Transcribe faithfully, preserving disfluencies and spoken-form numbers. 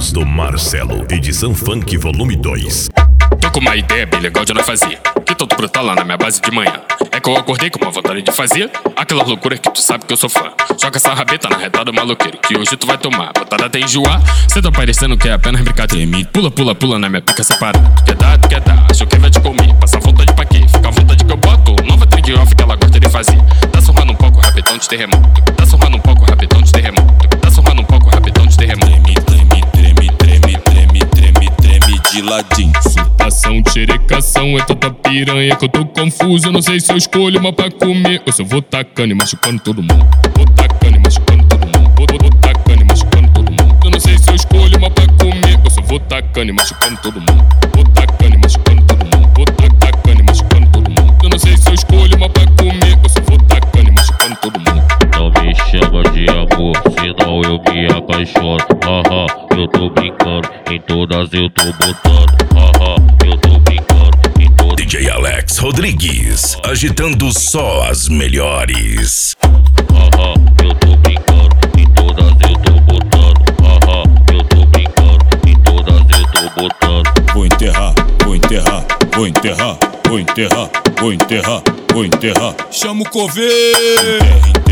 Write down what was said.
Remix do Marcelo, edição Funk volume dois. Tô com uma ideia bem legal de nós fazer, que tô brotar lá na minha base de manhã. É que eu acordei com uma vontade de fazer aquela loucura que tu sabe que eu sou fã. Joga essa rabeta na reta do maloqueiro, que hoje tu vai tomar botada até enjoar. Cê tá parecendo que é apenas brincadeira. Pula, pula, pula na minha pica separada. Tu quer dar, tu quer dar, achou que vai te comer. Passa vontade pra quê? Fica à vontade que eu boto nova trick off que ela gosta de fazer. Tá surrando um pouco, rabetão de terremoto. Tá surrando um pouco, rabetão de terremoto. Tá surrando um pouco, rabetão de terremoto. Treme, treme, treme, treme, treme, treme de ladinho. Ação, xerecação, é tanta piranha que eu tô confuso. Eu não sei se eu escolho uma pra comer ou se eu vou tacando e machucando todo mundo. Vou tacando e machucando todo mundo. Vou, vou, vou tacando e machucando todo mundo. Eu não sei se eu escolho uma pra comer ou se eu vou tacando e machucando todo mundo. Vou tacando e machucando todo mundo. Vou tacando e machucando todo mundo. Eu não sei se eu escolho uma pra comer ou se eu vou tacando e machucando todo mundo. Não me chama de amor, senão eu me apaixono. Haha, eu tô brincando, em todas eu tô botando. Haha, eu tô brincando, em todas. D J Alex Rodrigues, agitando só as melhores. Haha, eu tô brincando, em todas eu tô botando. Haha, eu tô brincando, em todas eu tô botando. Vou enterrar, vou enterrar, vou enterrar, vou enterrar, vou enterrar, vou enterrar. Chama o coveiro.